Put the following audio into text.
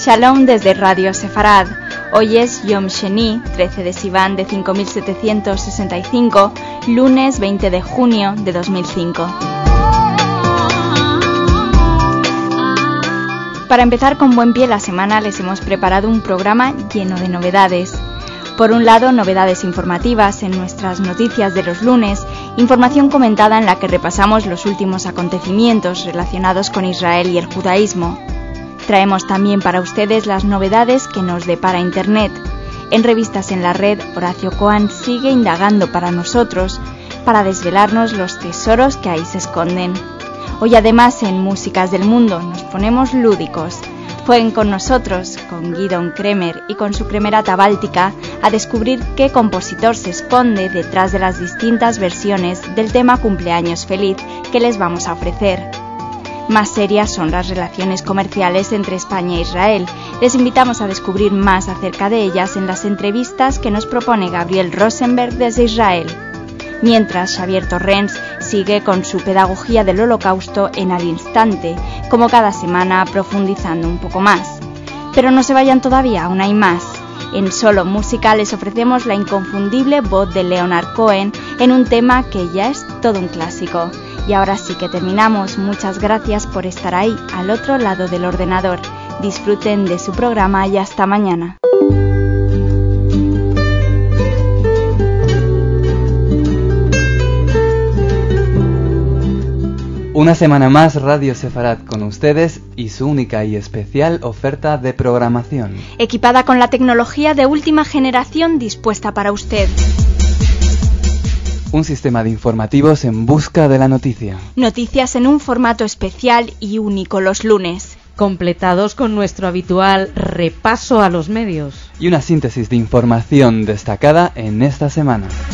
Shalom desde Radio Sefarad. Hoy es Yom Sheni, 13 de Sivan de 5765, lunes 20 de junio de 2005. Para empezar con buen pie la semana les hemos preparado un programa lleno de novedades. Por un lado, novedades informativas en nuestras noticias de los lunes, información comentada en la que repasamos los últimos acontecimientos relacionados con Israel y el judaísmo. Traemos también para ustedes las novedades que nos depara Internet. En Revistas en la Red, Horacio Cohen sigue indagando para nosotros, para desvelarnos los tesoros que ahí se esconden. Hoy además en Músicas del Mundo nos ponemos lúdicos. Jueguen con nosotros, con Gidon Kremer y con su Kremerata Báltica, a descubrir qué compositor se esconde detrás de las distintas versiones del tema Cumpleaños Feliz que les vamos a ofrecer. Más serias son las relaciones comerciales entre España e Israel. Les invitamos a descubrir más acerca de ellas en las entrevistas que nos propone Gabriel Rosenberg desde Israel. Mientras, Xavier Torrents sigue con su pedagogía del Holocausto en Al Instante, como cada semana profundizando un poco más. Pero no se vayan todavía, aún hay más. En Solo Música les ofrecemos la inconfundible voz de Leonard Cohen en un tema que ya es todo un clásico. Y ahora sí que terminamos. Muchas gracias por estar ahí, al otro lado del ordenador. Disfruten de su programa y hasta mañana. Una semana más Radio Sefarad con ustedes y su única y especial oferta de programación. Equipada con la tecnología de última generación dispuesta para usted. Un sistema de informativos en busca de la noticia. Noticias en un formato especial y único los lunes. Completados con nuestro habitual repaso a los medios. Y una síntesis de información destacada en esta semana.